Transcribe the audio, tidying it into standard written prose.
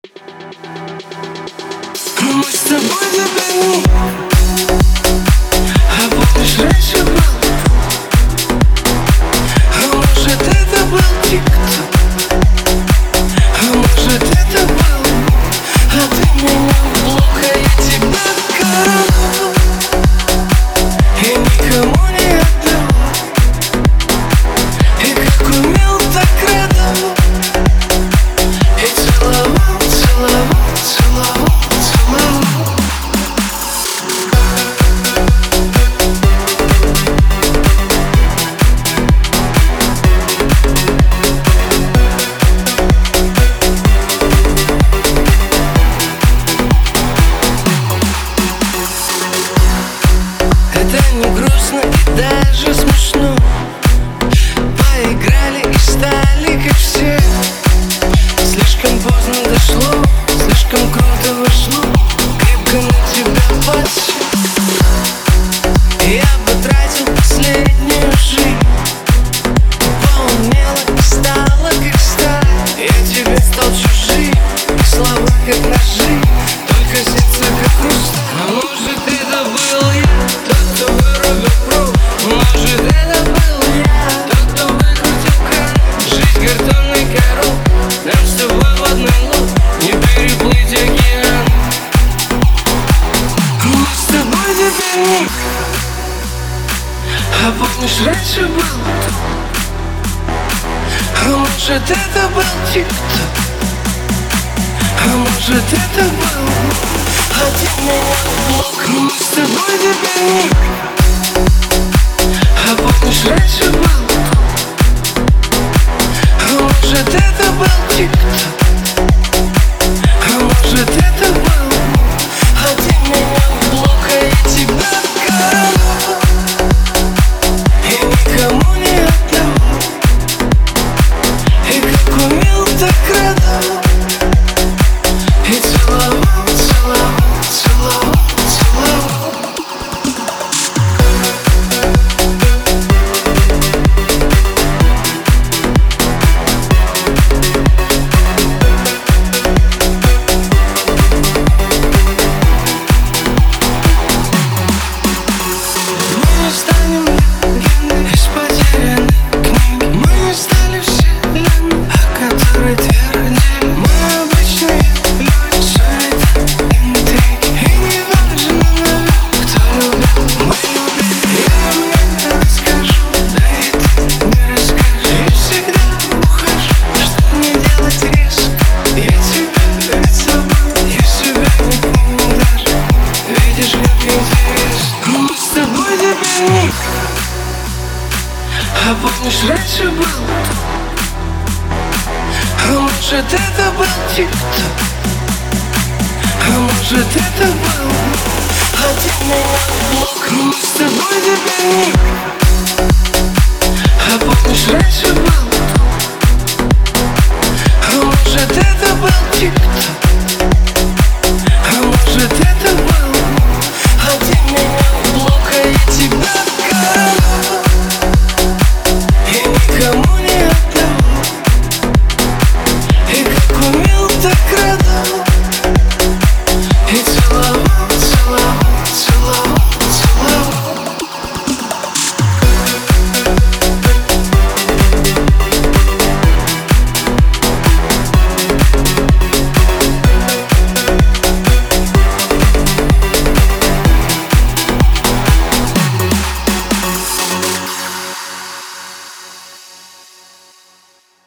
Мы с тобой забыли, а помнишь, раньше был. А может, это был тик-ток, а может, это был. А ты меня в блок, а я тебя коронул и никому не отдал. И как умел, так радовал. И целовал, целовал, целовал, целовал. Это не грустно и даже смешно. Поиграли и стали как все. Слишком поздно дошло, слишком круто вошло. Крепко на тебя подсел. Я потратил последнюю жизнь. Поумнела и стала как сталь. Я тебе стал чужим, и слова как ножи, только сердце как хрусталь. А может, это был я, тот, кто вырубил пруд. Может, это был я, тот, кто выкрутил кран. Жизнь картонный король, нам с тобой в одной лодке не переплыть океан. Мы с тобой теперь ник. А помнишь, раньше был. А может, это был тик-ток, а может, это был. А ты меня в блок. Мы с тобой теперь ник. А помнишь, раньше был. А может, это был тик-ток, а может, это был. А ты меня в блок, а я тебя коронул и никому не отдал. И как умел, так радовал. И целовал, целовал, целовал, целовал. Мы не станем легендой из потерянной книги. Мы не стали вселенной, о которой твердили. Мы обычные люди, суета, интриги. И не важно, наверное, кто любил. Мы любили. Я мне расскажу, да и ты не расскажешь. И всегда ухожу, что мне делать резко. Я тебя ведь забыл, я себя не помню даже. Видишь, как интересно. Мы с тобой теперь ник. А помнишь, раньше был. А может, это был тик-ток, а может, это был. А ты меня в блок. Мы с тобой теперь ник. А помнишь, раньше был. А может, это был тик-ток,